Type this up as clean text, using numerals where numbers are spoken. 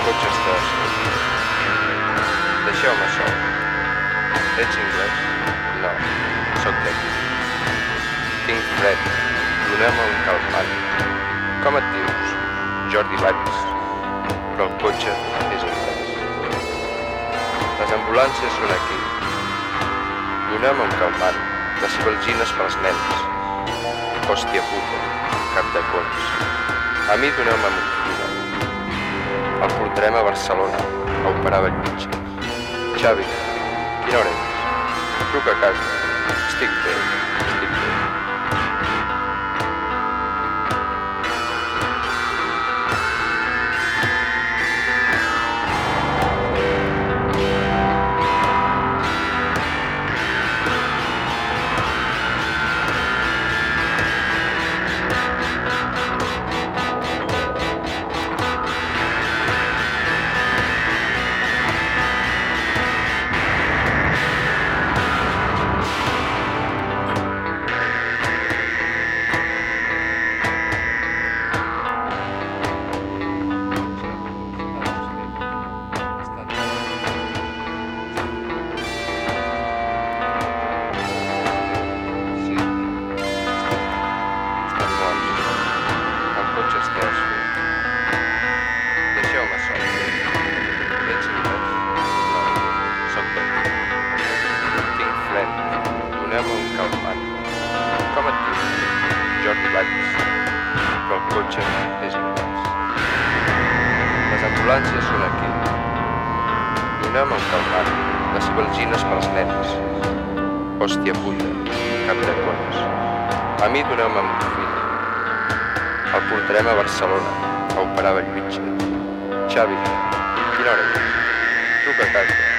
cotxe està desfet. Deixeu-me sol. Ets anglès? No, sóc d'aquí. Tinc fred. Doneu-me un calmant. Com et dius? Jordi Valls. Però el cotxe és anglès. Les ambulàncies són aquí. Doneu-me un calmant. Les Cibalgines pels nens. Hòstia puta, cap de cons. A mi doneu-me morfina. El portarem a Barcelona a operar Bellvitge. Xavi, quina hora és? Truca a casa. Estic bé, estic bé. Com et dius? Jordi Valls. Però el cotxe és anglès. Les ambulàncies són aquí. Doneu-me un calmant. Les Cibalgines pels nens. Hòstia puta, cap de cons. A mi doneu-me morfina. El portarem a Barcelona a operar Bellvitge. Xavi, quina hora és? Truca a casa.